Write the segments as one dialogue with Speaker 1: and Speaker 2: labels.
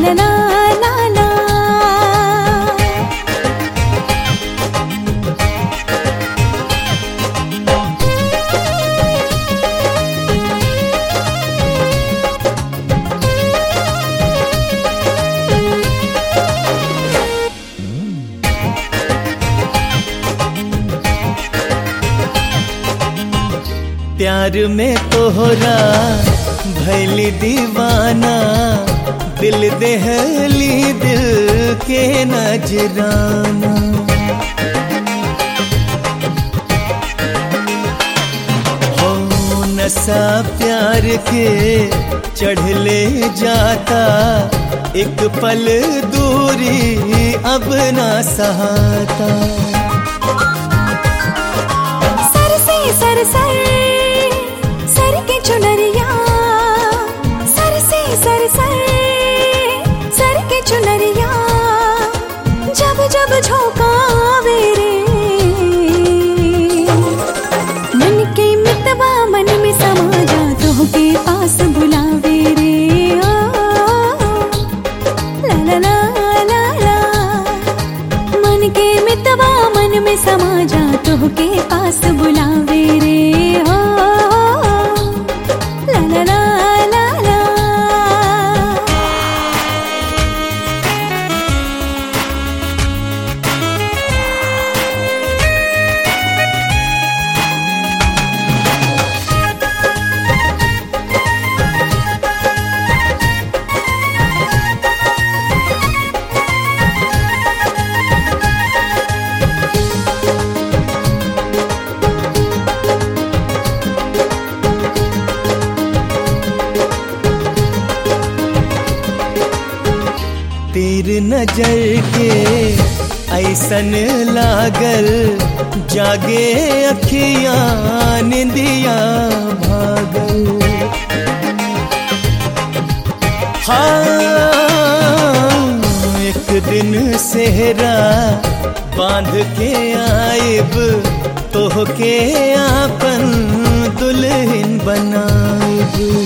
Speaker 1: ला ला ला ला।
Speaker 2: प्यार में तोहरा भैली दीवाना, दिल देहली दिल के नजराना। हो नशा प्यार के चढ़ले जाता, एक पल दूरी अब ना सहाता।
Speaker 1: सर से सर सर के चुनरिया, सर से सर सर के चुनरिया, जब जब झोंकावे रे मन के मितवा मन में समा जा, तो के पास बुलावे रे ला ला ला ला ला। मन के मितवा मन में समा जा, तो के पास बुलावे रे ला ला ला ला ला।
Speaker 2: तीर नजर के ऐसन लागल, जागे अखियाँ निंदिया भागल। हाँ एक दिन सेहरा बांध के आइब, तोहके आपन दुल्हन बनाइब।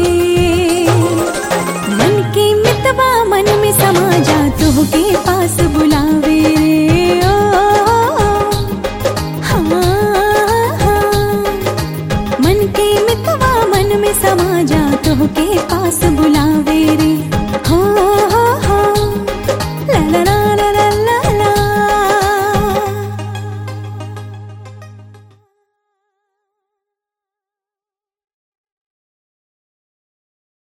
Speaker 1: मन के मितवा मन में समा जा, तो के पास